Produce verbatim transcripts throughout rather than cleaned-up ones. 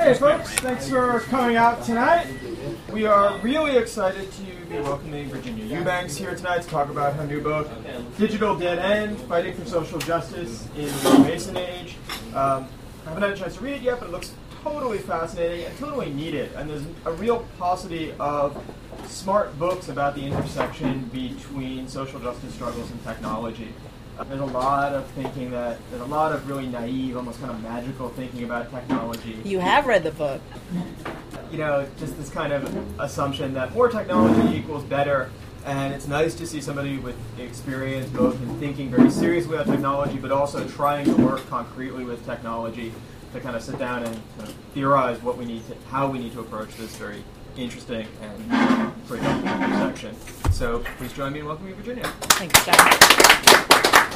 Hey folks, thanks for coming out tonight. We are really excited to be welcoming Virginia Eubanks here tonight to talk about her new book, Digital Dead End, Fighting for Social Justice in the Mason Age. Um, I haven't had a chance to read it yet, but it looks totally fascinating and totally needed. And there's a real paucity of smart books about the intersection between social justice struggles and technology. Uh, there's a lot of thinking that, there's a lot of really naive, almost kind of magical thinking about technology. You have read the book. You know, just this kind of assumption that more technology equals better, and it's nice to see somebody with experience both in thinking very seriously about technology, but also trying to work concretely with technology to kind of sit down and kind of theorize what we need to, how we need to approach this very interesting and productive intersection. So please join me in welcoming Virginia. Thanks, Scott.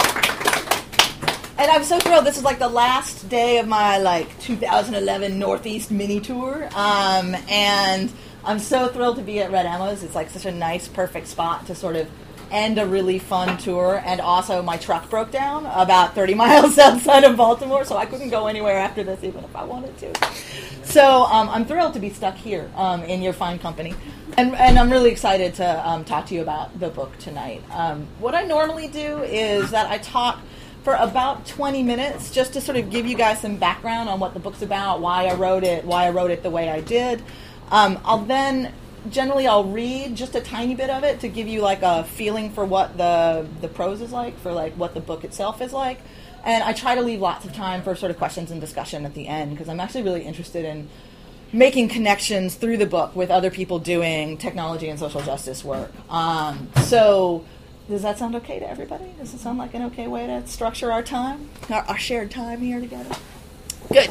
And I'm so thrilled. This is like the last day of my like two thousand eleven Northeast mini tour, um, and I'm so thrilled to be at Red Emma's. It's like such a nice, perfect spot to sort of end a really fun tour. And also, my truck broke down about thirty miles outside of Baltimore, so I couldn't go anywhere after this, even if I wanted to. So um, I'm thrilled to be stuck here um, in your fine company. And, and I'm really excited to um, talk to you about the book tonight. Um, what I normally do is that I talk for about twenty minutes just to sort of give you guys some background on what the book's about, why I wrote it, why I wrote it the way I did. Um, I'll then, generally I'll read just a tiny bit of it to give you like a feeling for what the, the prose is like, for like what the book itself is like. And I try to leave lots of time for sort of questions and discussion at the end, because I'm actually really interested in making connections through the book with other people doing technology and social justice work. Um, so does that sound okay to everybody? Does it sound like an okay way to structure our time, our, our shared time here together? Good.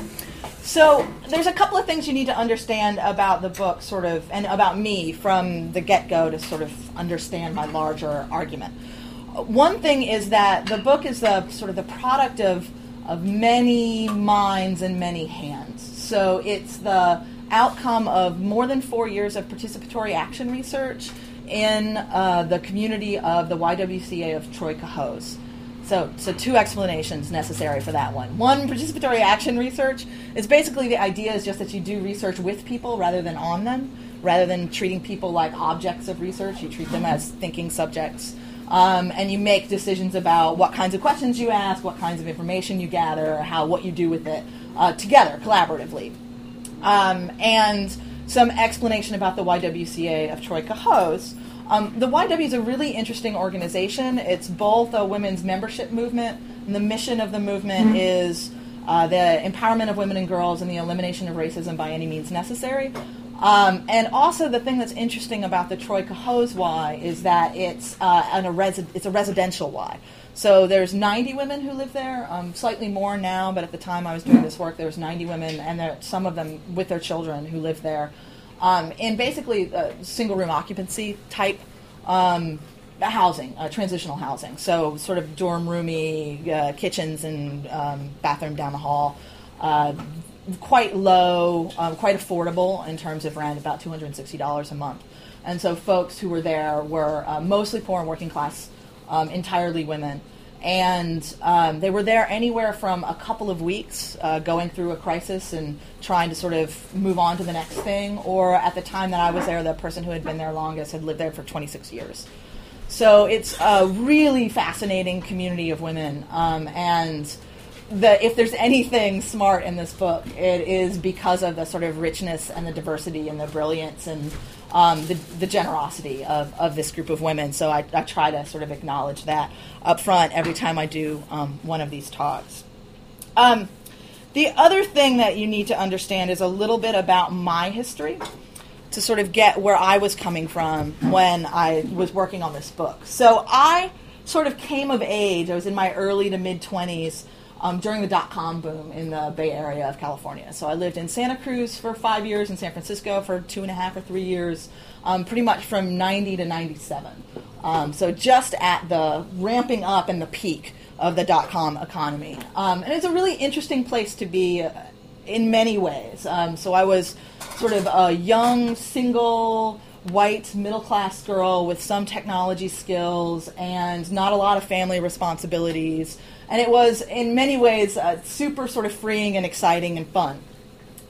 So there's a couple of things you need to understand about the book, sort of, and about me from the get-go to sort of understand my larger argument. One thing is that the book is the sort of the product of of many minds and many hands. So it's the outcome of more than four years of participatory action research in uh, the community of the Y W C A of Troy Cohoes. So, so two explanations necessary for that one. One, participatory action research is basically the idea is just that you do research with people rather than on them, rather than treating people like objects of research. You treat them as thinking subjects. Um, and you make decisions about what kinds of questions you ask, what kinds of information you gather, how what you do with it uh, together, collaboratively. Um, and some explanation about the Y W C A of Troy Cohoes. Um, the Y W is a really interesting organization. It's both a women's membership movement, and the mission of the movement is uh, the empowerment of women and girls and the elimination of racism by any means necessary. Um, and also the thing that's interesting about the Troy Cohoes Y is that it's uh, an, a resi- it's a residential Y. So there's ninety women who live there, um, slightly more now, but at the time I was doing this work there was ninety women, and there, some of them with their children who live there. Um, in basically uh, single-room occupancy type um, housing, uh, transitional housing. So sort of dorm roomy, uh, kitchens and um, bathroom down the hall. Uh, quite low, um, quite affordable in terms of rent, about two hundred sixty dollars a month. And so folks who were there were uh, mostly poor and working class, um, entirely women. And um, they were there anywhere from a couple of weeks, uh, going through a crisis and trying to sort of move on to the next thing, or at the time that I was there, the person who had been there longest had lived there for twenty-six years. So it's a really fascinating community of women, um, and The, if there's anything smart in this book, it is because of the sort of richness and the diversity and the brilliance and um, the, the generosity of, of this group of women. So I, I try to sort of acknowledge that up front every time I do um, one of these talks. Um, the other thing that you need to understand is a little bit about my history to sort of get where I was coming from when I was working on this book. So I sort of came of age. I was in my early to mid-twenties Um, during the dot-com boom in the Bay Area of California. So I lived in Santa Cruz for five years, in San Francisco for two and a half or three years, um, pretty much from ninety to ninety-seven. Um, so just at the ramping up and the peak of the dot-com economy. Um, and it's a really interesting place to be uh, in many ways. Um, so I was sort of a young, single, white, middle-class girl with some technology skills and not a lot of family responsibilities. And it was, in many ways, uh, super sort of freeing and exciting and fun.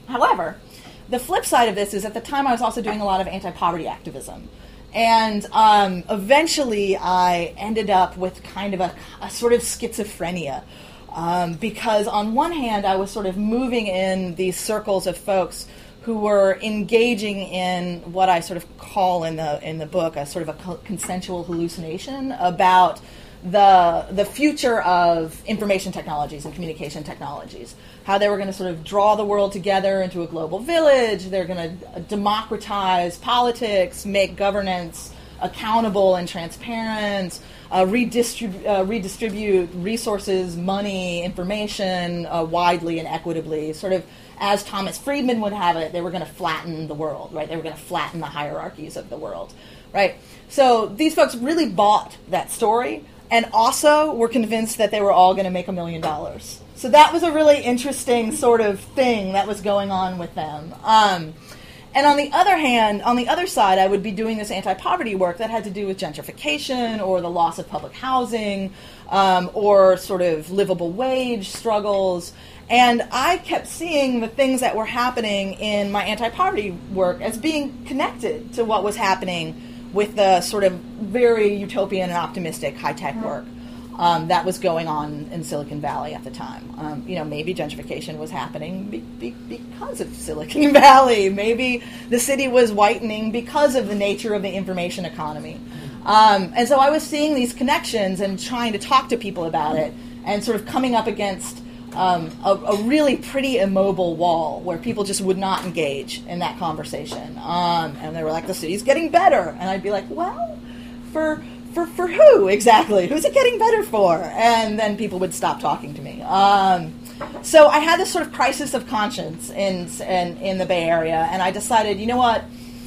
However, the flip side of this is at the time I was also doing a lot of anti-poverty activism. And um, eventually I ended up with kind of a, a sort of schizophrenia. Um, because on one hand, I was sort of moving in these circles of folks who were engaging in what I sort of call in the in the book a sort of a co- consensual hallucination about the the future of information technologies and communication technologies, how they were going to sort of draw the world together into a global village. They're going to democratize politics, make governance accountable and transparent, uh, redistrib- uh, redistribute resources, money, information uh, widely and equitably. Sort of as Thomas Friedman would have it, they were going to flatten the world, right? They were going to flatten the hierarchies of the world, right? So these folks really bought that story, and also were convinced that they were all going to make a million dollars. So that was a really interesting sort of thing that was going on with them. Um, and on the other hand, on the other side, I would be doing this anti-poverty work that had to do with gentrification or the loss of public housing um, or sort of livable wage struggles. And I kept seeing the things that were happening in my anti-poverty work as being connected to what was happening with the sort of very utopian and optimistic high-tech work um, that was going on in Silicon Valley at the time. Um, you know, maybe gentrification was happening be- be- because of Silicon Valley. Maybe the city was whitening because of the nature of the information economy. Um, and so I was seeing these connections and trying to talk to people about it and sort of coming up against Um, a, a really pretty immobile wall where people just would not engage in that conversation. Um, and they were like, the city's getting better. And I'd be like, well, for for for who exactly? Who's it getting better for? And then people would stop talking to me. Um, so I had this sort of crisis of conscience in, in, in the Bay Area, and I decided, you know what?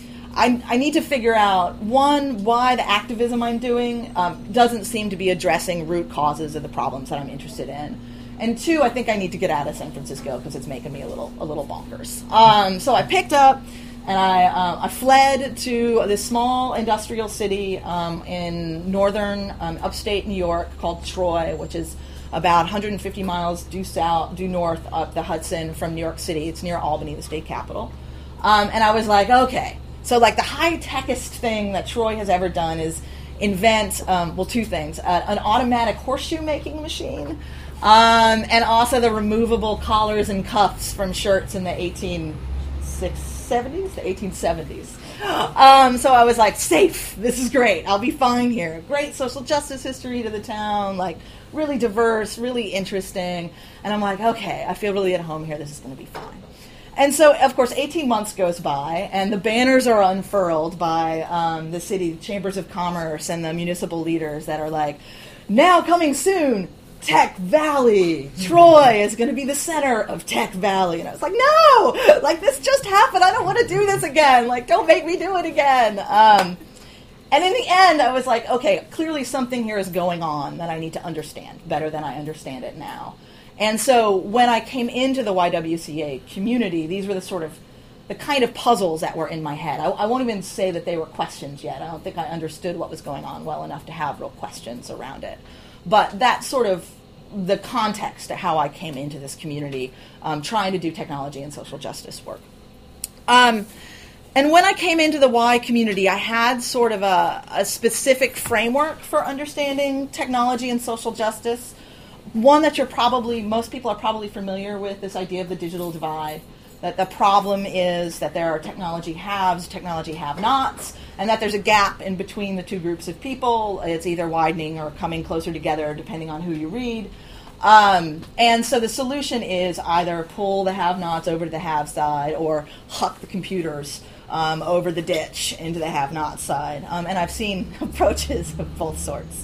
I, I need to figure out, one, why the activism I'm doing um, doesn't seem to be addressing root causes of the problems that I'm interested in. And two, I think I need to get out of San Francisco because it's making me a little a little bonkers. Um, so I picked up and I uh, I fled to this small industrial city um, in northern um, upstate New York called Troy, which is about one hundred fifty miles due south, due north up the Hudson from New York City. It's near Albany, the state capital. Um, and I was like, okay, so like the high-techest thing that Troy has ever done is invent, um, well, two things, uh, an automatic horseshoe making machine. Um, and also the removable collars and cuffs from shirts in the eighteen seventies, the eighteen seventies. Um, so I was like, safe, this is great, I'll be fine here. Great social justice history to the town, like really diverse, really interesting. And I'm like, okay, I feel really at home here, this is going to be fine. And so, of course, eighteen months goes by, and the banners are unfurled by um, the city chambers of commerce and the municipal leaders that are like, now coming soon, Tech Valley. Troy is going to be the center of Tech Valley. And I was like, no! Like, this just happened. I don't want to do this again. Like, don't make me do it again. Um, and in the end, I was like, okay, clearly something here is going on that I need to understand better than I understand it now. And so when I came into the Y W C A community, these were the sort of, the kind of puzzles that were in my head. I, I won't even say that they were questions yet. I don't think I understood what was going on well enough to have real questions around it. But that's sort of the context to how I came into this community, um, trying to do technology and social justice work. Um, and when I came into the Y community, I had sort of a, a specific framework for understanding technology and social justice. One that you're probably, most people are probably familiar with, this idea of the digital divide. That the problem is that there are technology haves, technology have-nots, and that there's a gap in between the two groups of people. It's either widening or coming closer together, depending on who you read. Um, and so the solution is either pull the have-nots over to the have side or huck the computers um, over the ditch into the have-not side. Um, and I've seen approaches of both sorts.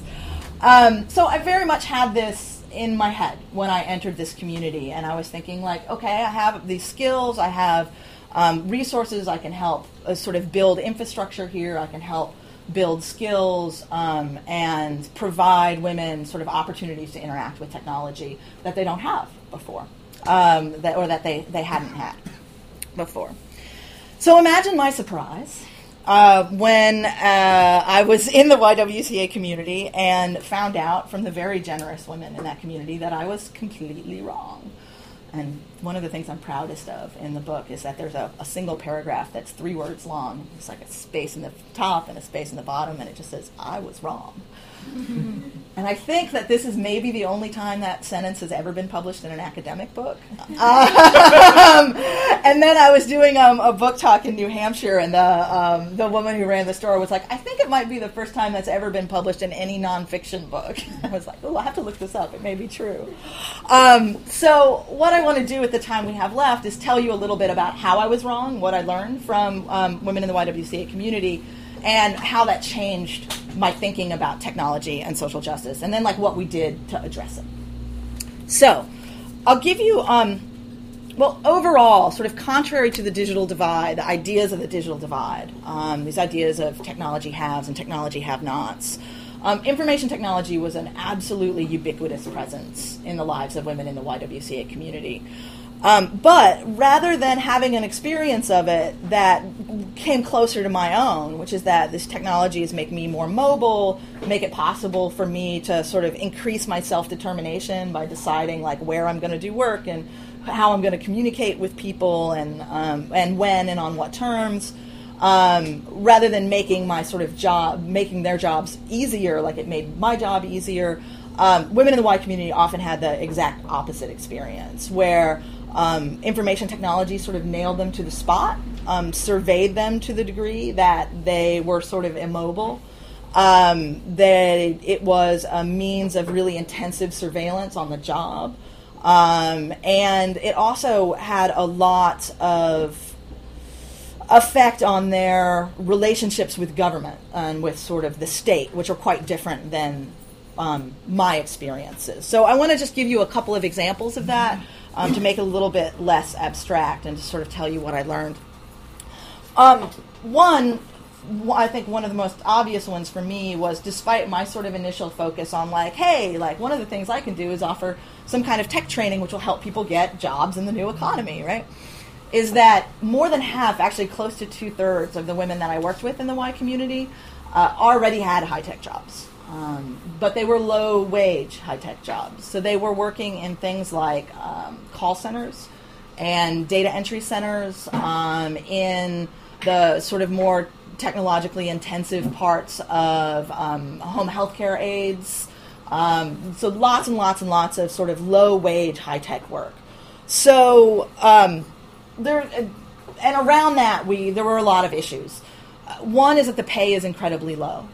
Um, so I very much had this in my head when I entered this community, and I was thinking, like, okay, I have these skills, I have um, resources, I can help uh, sort of build infrastructure here, I can help build skills um, and provide women sort of opportunities to interact with technology that they don't have before, um, that, or that they, they hadn't had before. So imagine my surprise Uh, when uh, I was in the Y W C A community and found out from the very generous women in that community that I was completely wrong. And one of the things I'm proudest of in the book is that there's a, a single paragraph that's three words long. It's like a space in the top and a space in the bottom, and it just says, "I was wrong." And I think that this is maybe the only time that sentence has ever been published in an academic book. um, and then I was doing um, a book talk in New Hampshire, and the um, the woman who ran the store was like, "I think it might be the first time that's ever been published in any nonfiction book." I was like, "Oh, I have to look this up. It may be true." Um, so what I want to do with the time we have left is tell you a little bit about how I was wrong, what I learned from um, women in the Y W C A community, and how that changed my thinking about technology and social justice, and then like what we did to address it. So I'll give you, um, well, overall, sort of contrary to the digital divide, the ideas of the digital divide, um, these ideas of technology haves and technology have-nots, um, information technology was an absolutely ubiquitous presence in the lives of women in the Y W C A community. Um, but rather than having an experience of it that came closer to my own, which is that this technology is making me more mobile, make it possible for me to sort of increase my self-determination by deciding like where I'm going to do work and how I'm going to communicate with people and um, and when and on what terms, um, rather than making my sort of job, making their jobs easier, like it made my job easier. Um, women in the Y community often had the exact opposite experience, where um, information technology sort of nailed them to the spot, um, surveyed them to the degree that they were sort of immobile. Um, that it was a means of really intensive surveillance on the job. Um, and it also had a lot of effect on their relationships with government and with sort of the state, which are quite different than Um, my experiences. So I want to just give you a couple of examples of that um, to make it a little bit less abstract and to sort of tell you what I learned. Um, one, I think one of the most obvious ones for me was, despite my sort of initial focus on like, hey, like one of the things I can do is offer some kind of tech training which will help people get jobs in the new economy, right? Is that more than half, actually close to two-thirds of the women that I worked with in the Y community uh, already had high-tech jobs. Um, but they were low-wage high-tech jobs. So they were working in things like um, call centers and data entry centers, um, in the sort of more technologically intensive parts of um, home healthcare aides. Um, so lots and lots and lots of sort of low-wage high-tech work. So um, there, and around that, we there were a lot of issues. Uh, one is that the pay is incredibly low.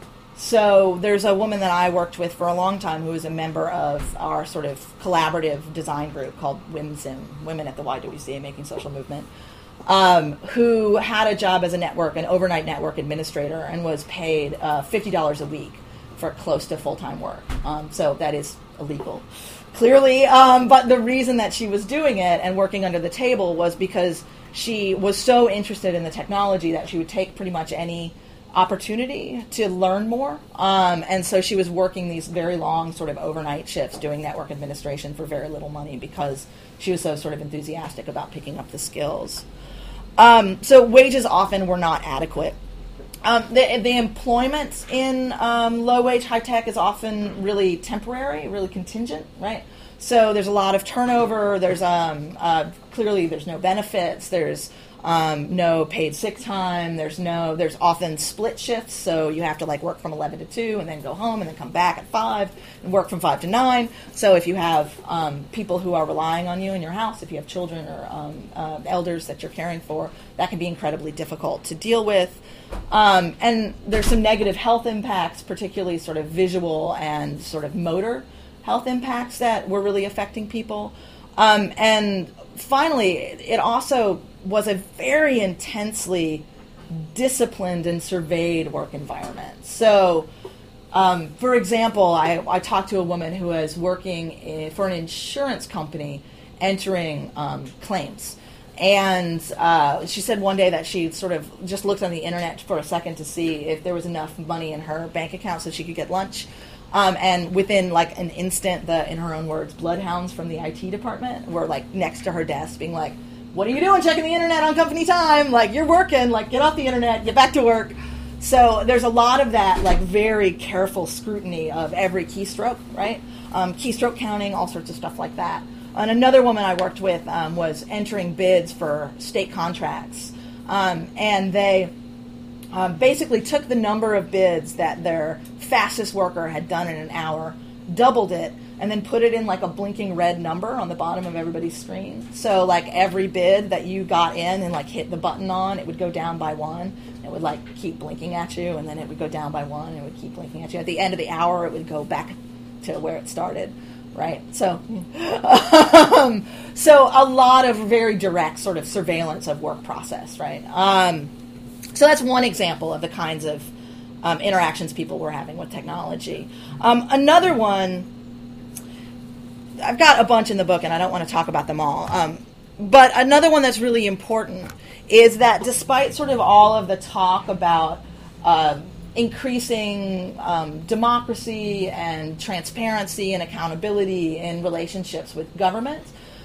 So there's a woman that I worked with for a long time who was a member of our sort of collaborative design group called WIMSIM, Women at the Y W C A Making Social Movement, um, who had a job as a network, an overnight network administrator, and was paid uh, fifty dollars a week for close to full-time work. Um, so that is illegal, clearly. Um, but the reason that she was doing it and working under the table was because she was so interested in the technology that she would take pretty much any opportunity to learn more. Um, and so she was working these very long sort of overnight shifts doing network administration for very little money because she was so sort of enthusiastic about picking up the skills. Um, so wages often were not adequate. Um, the, the employment in um, low-wage high-tech is often really temporary, really contingent, right? So there's a lot of turnover. There's um, uh, clearly there's no benefits. There's Um, no paid sick time. There's no. There's often split shifts, so you have to like work from eleven to two, and then go home, and then come back at five, and work from five to nine. So if you have um, people who are relying on you in your house, if you have children or um, uh, elders that you're caring for, that can be incredibly difficult to deal with. Um, and there's some negative health impacts, particularly sort of visual and sort of motor health impacts that were really affecting people. Um, and finally, it also was a very intensely disciplined and surveyed work environment. So, um, for example, I, I talked to a woman who was working in, for an insurance company entering um, claims. And uh, she said one day that she sort of just looked on the internet for a second to see if there was enough money in her bank account so she could get lunch. Um, and within like an instant, the, in her own words, bloodhounds from the I T department were like next to her desk being like, "What are you doing checking the internet on company time? Like, you're working, like get off the internet, get back to work." So there's a lot of that like very careful scrutiny of every keystroke, right? Um, keystroke counting, all sorts of stuff like that. And another woman I worked with um, was entering bids for state contracts. Um, and they um, basically took the number of bids that their fastest worker had done in an hour, doubled it, and then put it in like a blinking red number on the bottom of everybody's screen. So like every bid that you got in and like hit the button on, it would go down by one. It would like keep blinking at you, and then it would go down by one, and it would keep blinking at you. At the end of the hour, it would go back to where it started, right? So, um, so a lot of very direct sort of surveillance of work process, right? Um, so that's one example of the kinds of um, interactions people were having with technology. Um, another one, I've got a bunch in the book, and I don't want to talk about them all. Um, but another one that's really important is that despite sort of all of the talk about uh, increasing um, democracy and transparency and accountability in relationships with government,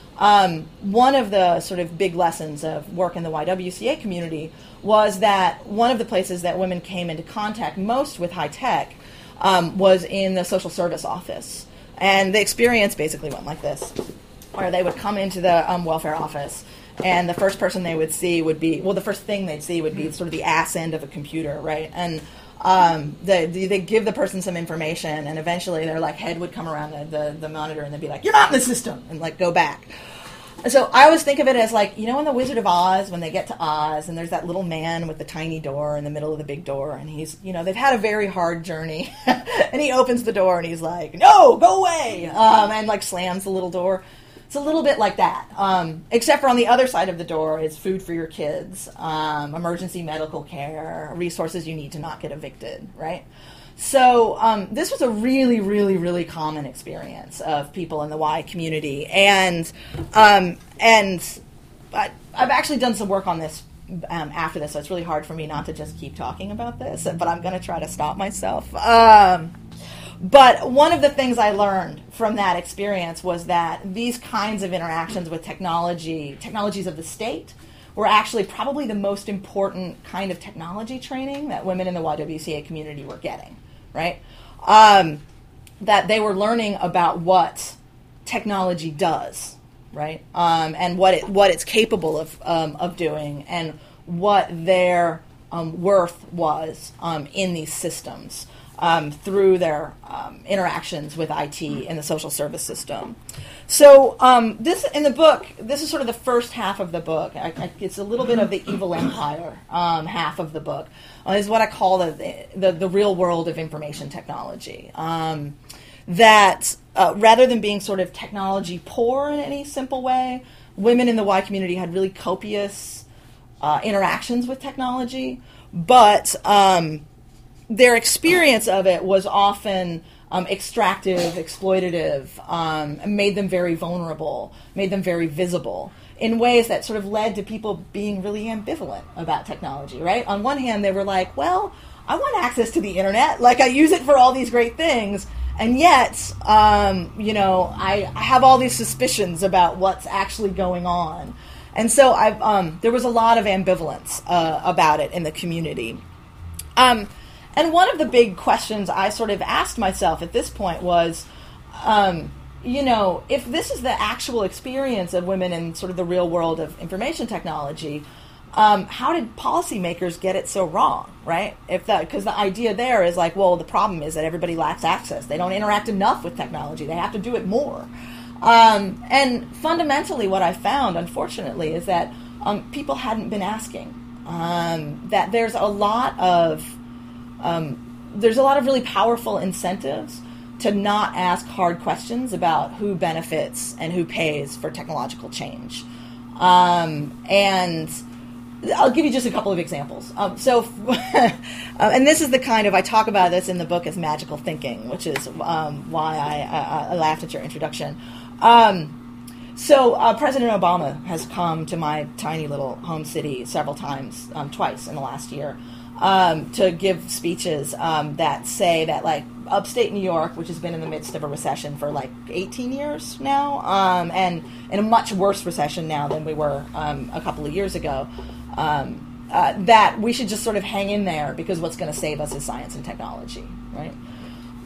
um, one of the sort of big lessons of work in the Y W C A community was that one of the places that women came into contact most with high tech um, was in the social service office. And the experience basically went like this, where they would come into the um, welfare office, and the first person they would see would be, well, the first thing they'd see would be sort of the ass end of a computer, right? And um, they they give the person some information, and eventually their like head would come around the, the, the monitor, and they'd be like, "You're not in the system," and like go back. So I always think of it as like, you know, in The Wizard of Oz, when they get to Oz, and there's that little man with the tiny door in the middle of the big door, and he's, you know, they've had a very hard journey, and he opens the door, and he's like, "No, go away," um, and like slams the little door. It's a little bit like that, um, except for on the other side of the door is food for your kids, um, emergency medical care, resources you need to not get evicted, right? So um, this was a really, really, really common experience of people in the Y community, and um, and I, I've actually done some work on this um, after this, so it's really hard for me not to just keep talking about this, but I'm going to try to stop myself. Um, but one of the things I learned from that experience was that these kinds of interactions with technology, technologies of the state, were actually probably the most important kind of technology training that women in the Y W C A community were getting. Right? Um, that they were learning about what technology does, right? Um, and what it what it's capable of um, of doing, and what their um, worth was um, in these systems um, through their um, interactions with I T and the social service system. So um, this in the book, this is sort of the first half of the book. I, I, it's a little bit of the evil empire um, half of the book. Uh, is what I call the, the the real world of information technology. Um, that uh, rather than being sort of technology poor in any simple way, women in the Y community had really copious uh, interactions with technology, but um, their experience of it was often Um, extractive, exploitative, um, made them very vulnerable, made them very visible in ways that sort of led to people being really ambivalent about technology, right? On one hand, they were like, well, I want access to the internet. Like, I use it for all these great things. And yet, um, you know, I, I have all these suspicions about what's actually going on. And so I've, um, there was a lot of ambivalence uh, about it in the community. Um, And one of the big questions I sort of asked myself at this point was, um, you know, if this is the actual experience of women in sort of the real world of information technology, um, how did policymakers get it so wrong, right? If that, because the idea there is like, well, the problem is that everybody lacks access. They don't interact enough with technology. They have to do it more. Um, and fundamentally what I found, unfortunately, is that um, people hadn't been asking. Um, that there's a lot of Um, there's a lot of really powerful incentives to not ask hard questions about who benefits and who pays for technological change. Um, and I'll give you just a couple of examples. Um, so, uh, and this is the kind of, I talk about this in the book as magical thinking, which is um, why I, I, I laughed at your introduction. Um, so uh, President Obama has come to my tiny little home city several times, um, twice in the last year. Um, to give speeches um, that say that, like, upstate New York, which has been in the midst of a recession for like eighteen years now, um, and in a much worse recession now than we were um, a couple of years ago, um, uh, that we should just sort of hang in there because what's going to save us is science and technology, right?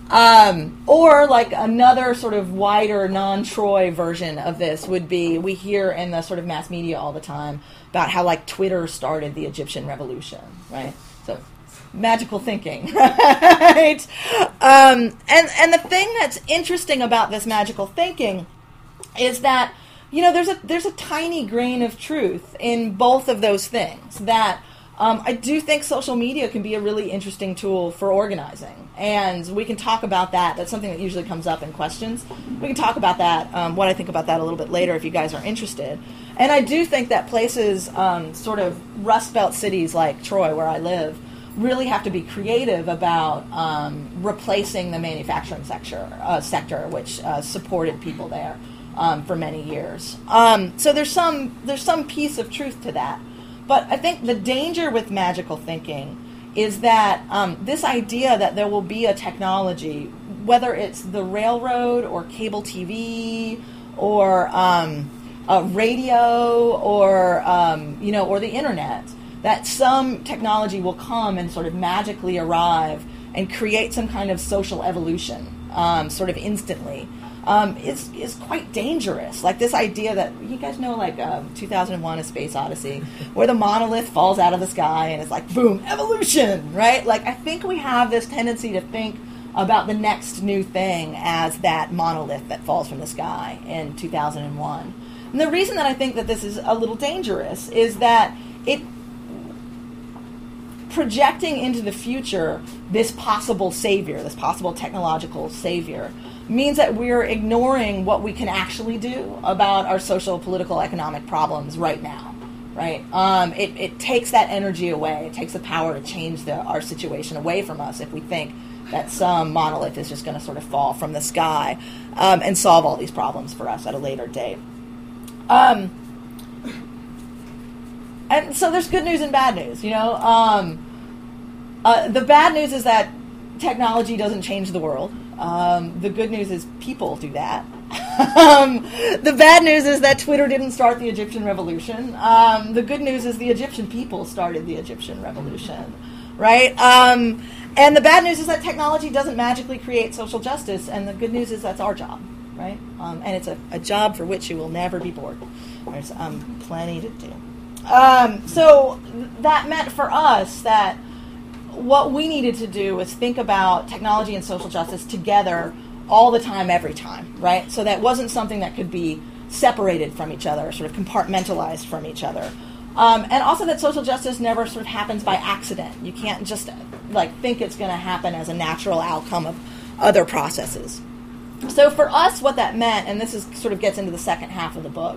Um, or like another sort of wider non-Troy version of this would be, we hear in the sort of mass media all the time about how like Twitter started the Egyptian revolution, right? So magical thinking, right? Um, and, and the thing that's interesting about this magical thinking is that, you know, there's a there's a tiny grain of truth in both of those things. That um, I do think social media can be a really interesting tool for organizing, and we can talk about that. That's something that usually comes up in questions. We can talk about that, um, what I think about that a little bit later if you guys are interested. And I do think that places, um, sort of Rust Belt cities like Troy, where I live, really have to be creative about um, replacing the manufacturing sector, uh, sector which uh, supported people there. Um, for many years. Um, so there's some there's some piece of truth to that. But I think the danger with magical thinking is that um, this idea that there will be a technology, whether it's the railroad or cable T V or um, a radio or um, you know or the internet, that some technology will come and sort of magically arrive and create some kind of social evolution, um, sort of instantly. Um, is is quite dangerous. Like this idea that, you guys know, like um, two thousand one: A Space Odyssey, where the monolith falls out of the sky and it's like, boom, evolution, right? Like I think we have this tendency to think about the next new thing as that monolith that falls from the sky in two thousand one. And the reason that I think that this is a little dangerous is that it projecting into the future this possible savior, this possible technological savior, means that we're ignoring what we can actually do about our social, political, economic problems right now, right? Um, it, it takes that energy away. It takes the power to change the, our situation away from us if we think that some monolith is just going to sort of fall from the sky um, and solve all these problems for us at a later date. Um, and so there's good news and bad news, you know. Um, uh, the bad news is that technology doesn't change the world. Um, the good news is people do that. um, the bad news is that Twitter didn't start the Egyptian revolution. Um, the good news is the Egyptian people started the Egyptian revolution, right? Um, and the bad news is that technology doesn't magically create social justice, and the good news is that's our job, right? Um, and it's a, a job for which you will never be bored. There's um, plenty to do. Um, so that meant for us that what we needed to do was think about technology and social justice together all the time, every time, right? So that wasn't something that could be separated from each other, sort of compartmentalized from each other. Um, and also that social justice never sort of happens by accident. You can't just like think it's going to happen as a natural outcome of other processes. So for us, what that meant, and this is sort of gets into the second half of the book,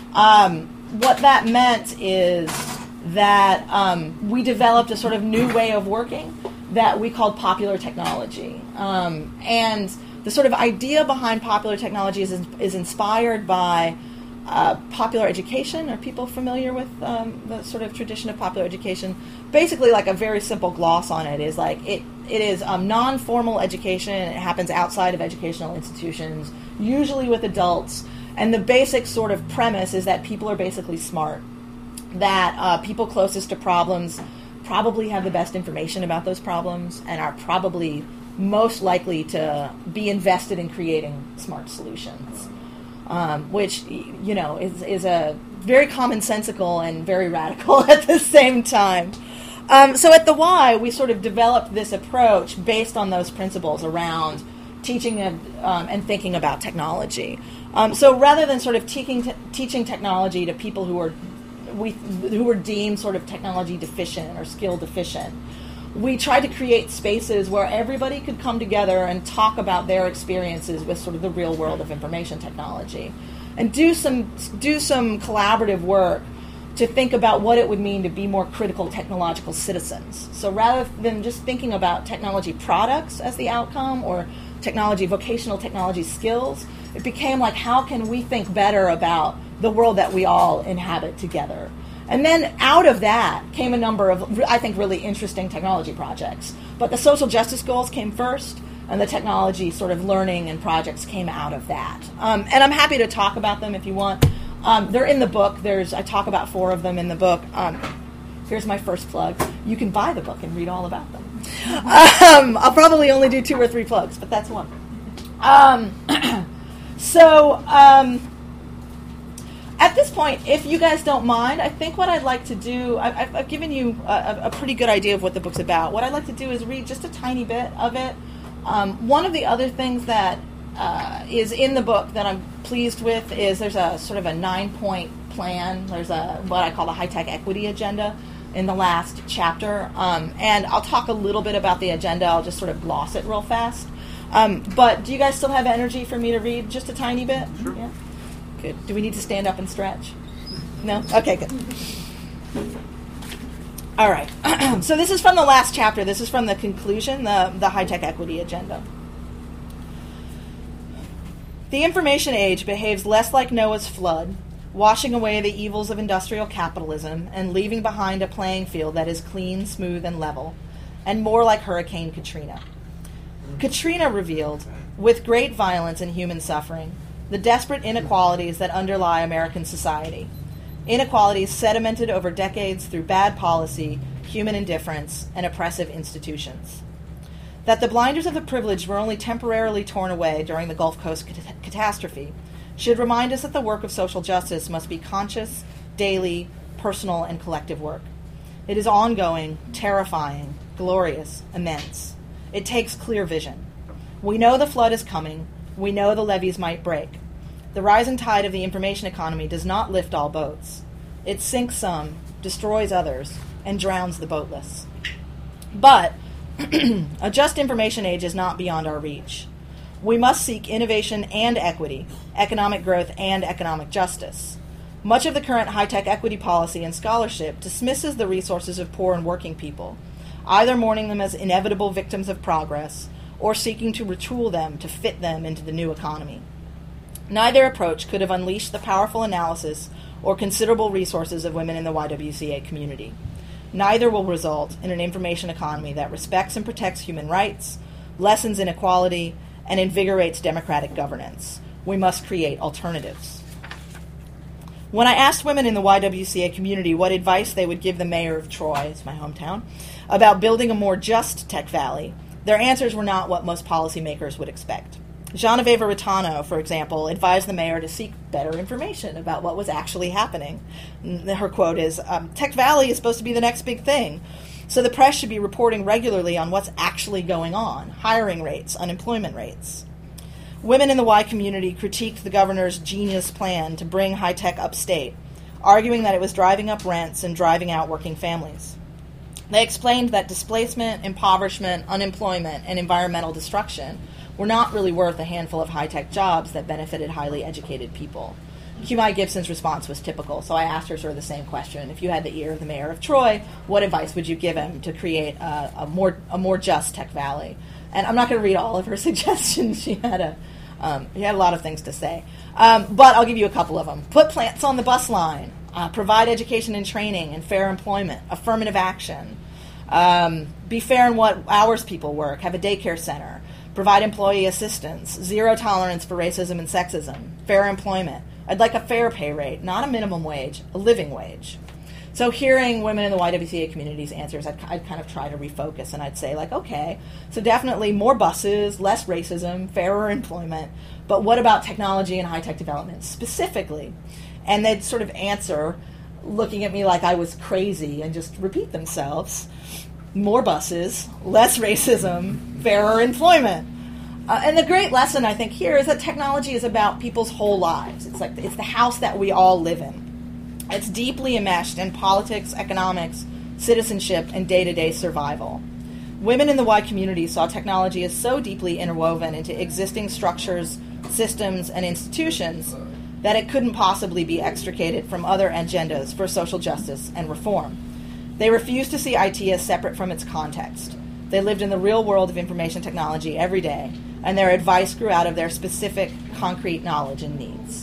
um, what that meant is that um, we developed a sort of new way of working that we called popular technology. Um, and the sort of idea behind popular technology is, is inspired by uh, popular education. Are people familiar with um, the sort of tradition of popular education? Basically, like a very simple gloss on it is like it, it is um, non-formal education. It happens outside of educational institutions, usually with adults. And the basic sort of premise is that people are basically smart. That uh, people closest to problems probably have the best information about those problems and are probably most likely to be invested in creating smart solutions, um, which, you know, is, is a very commonsensical and very radical at the same time. Um, so at the Y, we sort of developed this approach based on those principles around teaching and, um, and thinking about technology. Um, so rather than sort of teaching, te- teaching technology to people who are we who were deemed sort of technology deficient or skill deficient, we tried to create spaces where everybody could come together and talk about their experiences with sort of the real world of information technology and do some do some collaborative work to think about what it would mean to be more critical technological citizens. So rather than just thinking about technology products as the outcome or technology, vocational technology skills, it became like, how can we think better about the world that we all inhabit together? And then out of that came a number of, I think, really interesting technology projects. But the social justice goals came first, and the technology sort of learning and projects came out of that. Um, and I'm happy to talk about them if you want. Um, they're in the book. There's I talk about four of them in the book. Um, here's my first plug. You can buy the book and read all about them. Um, I'll probably only do two or three plugs, but that's one. Um, so, um, at this point, if you guys don't mind, I think what I'd like to do, I, I've, I've given you a, a pretty good idea of what the book's about. What I'd like to do is read just a tiny bit of it. Um, one of the other things that uh, is in the book that I'm pleased with is there's a sort of a nine-point plan. There's a what I call the high-tech equity agenda in the last chapter. Um, and I'll talk a little bit about the agenda. I'll just sort of gloss it real fast. Um, but do you guys still have energy for me to read just a tiny bit? Sure. Yeah? Good. Do we need to stand up and stretch? No? Okay, good. All right. So this is from the last chapter. This is from the conclusion, the, the high-tech equity agenda. The information age behaves less like Noah's flood, washing away the evils of industrial capitalism and leaving behind a playing field that is clean, smooth, and level, and more like Hurricane Katrina. Katrina revealed, with great violence and human suffering, the desperate inequalities that underlie American society. Inequalities sedimented over decades through bad policy, human indifference, and oppressive institutions. That the blinders of the privileged were only temporarily torn away during the Gulf Coast cat- catastrophe should remind us that the work of social justice must be conscious, daily, personal, and collective work. It is ongoing, terrifying, glorious, immense. It takes clear vision. We know the flood is coming. We know the levees might break. The rising tide of the information economy does not lift all boats. It sinks some, destroys others, and drowns the boatless. But a just information age is not beyond our reach. We must seek innovation and equity, economic growth and economic justice. Much of the current high-tech equity policy and scholarship dismisses the resources of poor and working people, either mourning them as inevitable victims of progress or seeking to retool them to fit them into the new economy. Neither approach could have unleashed the powerful analysis or considerable resources of women in the Y W C A community. Neither will result in an information economy that respects and protects human rights, lessens inequality, and invigorates democratic governance. We must create alternatives. When I asked women in the Y W C A community what advice they would give the mayor of Troy, it's my hometown, about building a more just Tech Valley, their answers were not what most policymakers would expect. Genevieve Ritano, for example, advised the mayor to seek better information about what was actually happening. Her quote is, um, Tech Valley is supposed to be the next big thing, so the press should be reporting regularly on what's actually going on, hiring rates, unemployment rates. Women in the Y community critiqued the governor's genius plan to bring high-tech upstate, arguing that it was driving up rents and driving out working families. They explained that displacement, impoverishment, unemployment, and environmental destruction were not really worth a handful of high-tech jobs that benefited highly educated people. Q M I Gibson's response was typical, so I asked her sort of the same question. If you had the ear of the mayor of Troy, what advice would you give him to create a, a more a more just Tech Valley? And I'm not going to read all of her suggestions. She had a um, she had a lot of things to say, um, but I'll give you a couple of them. Put plants on the bus line, uh, provide education and training and fair employment, affirmative action, um, be fair in what hours people work, have a daycare center, provide employee assistance, zero tolerance for racism and sexism, fair employment. I'd like a fair pay rate, not a minimum wage, a living wage. So hearing women in the Y W C A community's answers, I'd, I'd kind of try to refocus, and I'd say, like, okay, so definitely more buses, less racism, fairer employment, but what about technology and high-tech development specifically? And they'd sort of answer, looking at me like I was crazy, and just repeat themselves. More buses, less racism, fairer employment. Uh, and the great lesson, I think, here is that technology is about people's whole lives. It's like it's the house that we all live in. It's deeply enmeshed in politics, economics, citizenship, and day-to-day survival. Women in the Y community saw technology as so deeply interwoven into existing structures, systems, and institutions that it couldn't possibly be extricated from other agendas for social justice and reform. They refused to see I T as separate from its context. They lived in the real world of information technology every day, and their advice grew out of their specific, concrete knowledge and needs.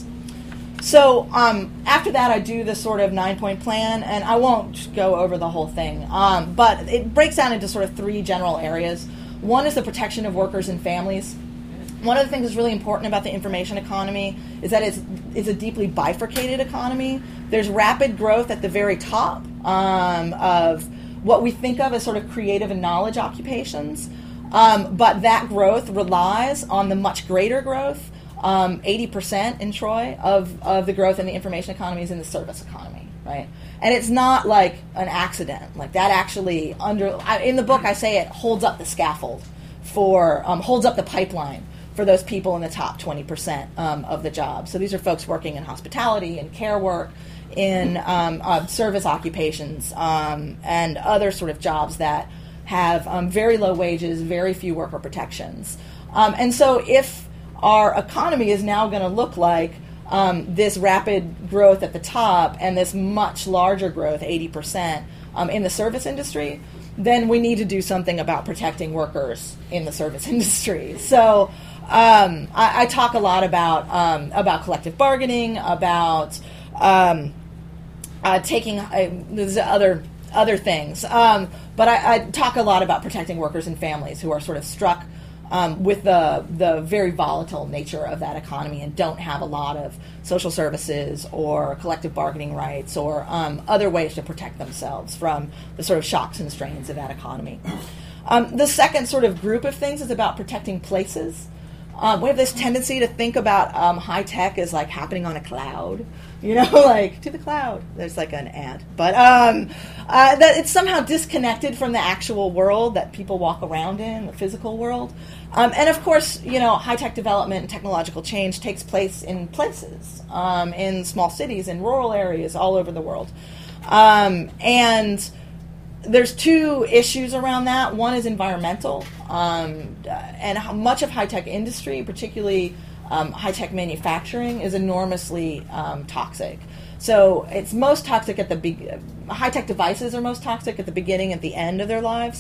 So um, after that, I do this sort of nine-point plan, and I won't go over the whole thing, um, but it breaks down into sort of three general areas. One is the protection of workers and families. One of the things that's really important about the information economy is that it's, it's a deeply bifurcated economy. There's rapid growth at the very top um, of what we think of as sort of creative and knowledge occupations. Um, but that growth relies on the much greater growth, um, eighty percent in Troy of, of the growth in the information economy is in the service economy, right? And it's not like an accident. Like that actually, under I, in the book I say it holds up the scaffold for, um, holds up the pipeline for those people in the top twenty percent um, of the jobs. So these are folks working in hospitality and care work, in um, uh, service occupations, um, and other sort of jobs that have um, very low wages, very few worker protections. Um, and so if our economy is now going to look like um, this rapid growth at the top and this much larger growth, eighty percent, um, in the service industry, then we need to do something about protecting workers in the service industry. So um, I, I talk a lot about um, about collective bargaining, about um, uh, taking uh, there's other other things, um, but I, I talk a lot about protecting workers and families who are sort of struck um, with the the very volatile nature of that economy and don't have a lot of social services or collective bargaining rights or um, other ways to protect themselves from the sort of shocks and strains of that economy. Um, the second sort of group of things is about protecting places. Um, we have this tendency to think about um, high tech as like happening on a cloud, you know, like to the cloud. There's like an ad, but um, uh, that it's somehow disconnected from the actual world that people walk around in, the physical world. Um, and of course, you know, high tech development and technological change takes place in places, um, in small cities, in rural areas, all over the world, um, and there's two issues around that. One is environmental, um, and how much of high-tech industry, particularly um, high-tech manufacturing, is enormously um, toxic. So it's most toxic at the be- high-tech devices are most toxic at the beginning and the end of their lives.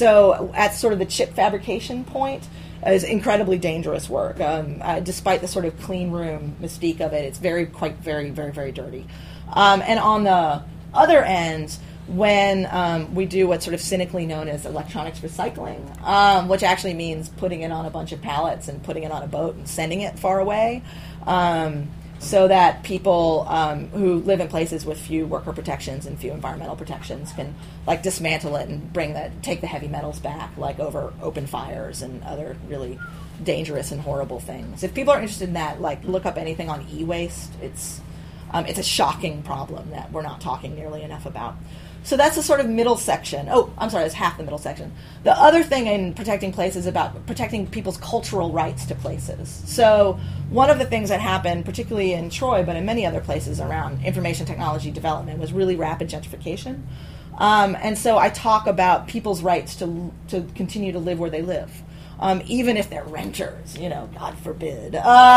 So at sort of the chip fabrication point is incredibly dangerous work. Um, uh, despite the sort of clean room mystique of it, it's very, quite, very, very, very dirty. Um, and on the other end, when um, we do what's sort of cynically known as electronics recycling, um, which actually means putting it on a bunch of pallets and putting it on a boat and sending it far away, um, so that people um, who live in places with few worker protections and few environmental protections can like dismantle it and bring the take the heavy metals back, like over open fires and other really dangerous and horrible things. If people are interested in that, like look up anything on e-waste. It's um, it's a shocking problem that we're not talking nearly enough about. So that's the sort of middle section. Oh, I'm sorry, that's half the middle section. The other thing in protecting places is about protecting people's cultural rights to places. So one of the things that happened, particularly in Troy, but in many other places around information technology development, was really rapid gentrification. Um, and so I talk about people's rights to to continue to live where they live. Um, even if they're renters, you know, God forbid.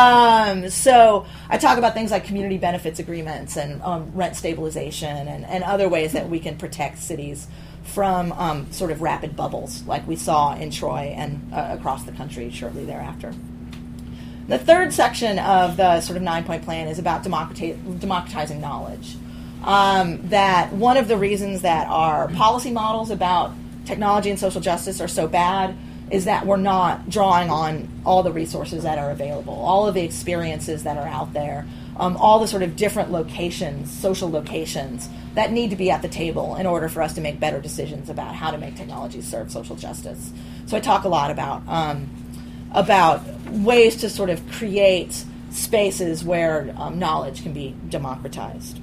Um, so I talk about things like community benefits agreements and um, rent stabilization and, and other ways that we can protect cities from um, sort of rapid bubbles like we saw in Troy and uh, across the country shortly thereafter. The third section of the sort of nine-point plan is about democrati- democratizing knowledge. Um, that one of the reasons that our policy models about technology and social justice are so bad is that we're not drawing on all the resources that are available, all of the experiences that are out there, um, all the sort of different locations, social locations, that need to be at the table in order for us to make better decisions about how to make technology serve social justice. So I talk a lot about um, about ways to sort of create spaces where um, knowledge can be democratized.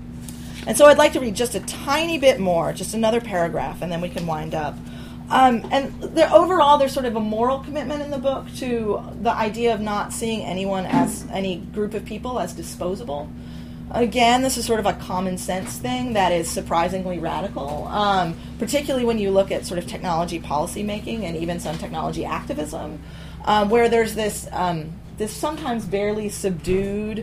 And so I'd like to read just a tiny bit more, just another paragraph, and then we can wind up. Um, and there, overall, there's sort of a moral commitment in the book to the idea of not seeing anyone as any group of people as disposable. Again, this is sort of a common sense thing that is surprisingly radical, um, particularly when you look at sort of technology policy making and even some technology activism, um, where there's this um, this sometimes barely subdued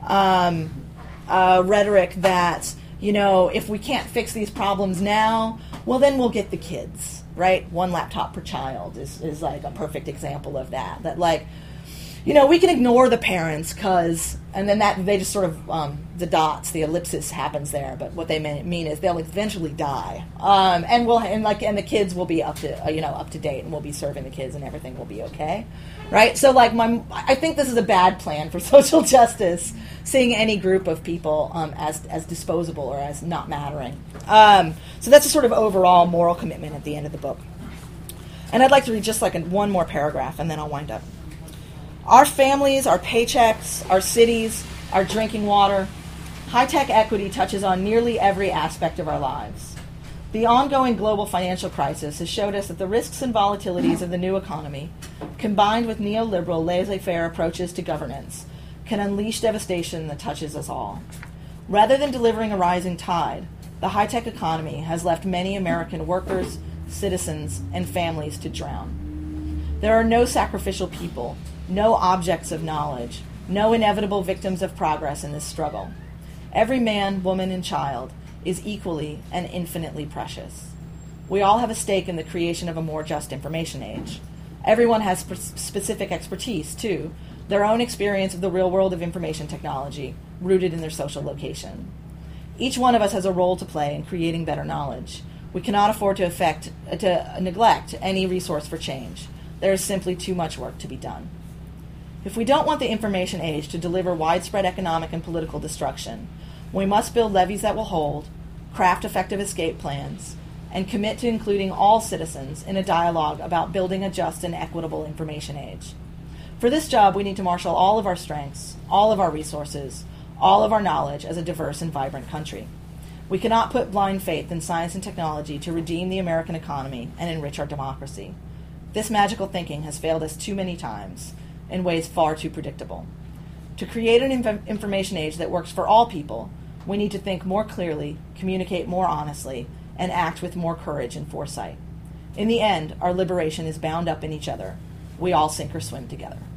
um, uh, rhetoric that, you know, if we can't fix these problems now, well, then we'll get the kids. Right? One laptop per child is, is like a perfect example of that. That like, you know, we can ignore the parents because, and then that they just sort of, um, the dots, the ellipsis happens there. But what they mean is they'll eventually die, um, and we'll and like and the kids will be up to uh, you know up to date, and we'll be serving the kids, and everything will be okay, right? So like my, I think this is a bad plan for social justice, seeing any group of people um, as as disposable or as not mattering. Um, so that's a sort of overall moral commitment at the end of the book. And I'd like to read just like a, one more paragraph, and then I'll wind up. Our families, our paychecks, our cities, our drinking water, high-tech equity touches on nearly every aspect of our lives. The ongoing global financial crisis has showed us that the risks and volatilities of the new economy, combined with neoliberal laissez-faire approaches to governance, can unleash devastation that touches us all. Rather than delivering a rising tide, the high-tech economy has left many American workers, citizens, and families to drown. There are no sacrificial people, no objects of knowledge, no inevitable victims of progress in this struggle. Every man, woman, and child is equally and infinitely precious. We all have a stake in the creation of a more just information age. Everyone has sp- specific expertise, too, their own experience of the real world of information technology, rooted in their social location. Each one of us has a role to play in creating better knowledge. We cannot afford to, affect, uh, to neglect any resource for change. There is simply too much work to be done. If we don't want the information age to deliver widespread economic and political destruction, we must build levees that will hold, craft effective escape plans, and commit to including all citizens in a dialogue about building a just and equitable information age. For this job, we need to marshal all of our strengths, all of our resources, all of our knowledge as a diverse and vibrant country. We cannot put blind faith in science and technology to redeem the American economy and enrich our democracy. This magical thinking has failed us too many times, in ways far too predictable. To create an inf- information age that works for all people, we need to think more clearly, communicate more honestly, and act with more courage and foresight. In the end, our liberation is bound up in each other. We all sink or swim together.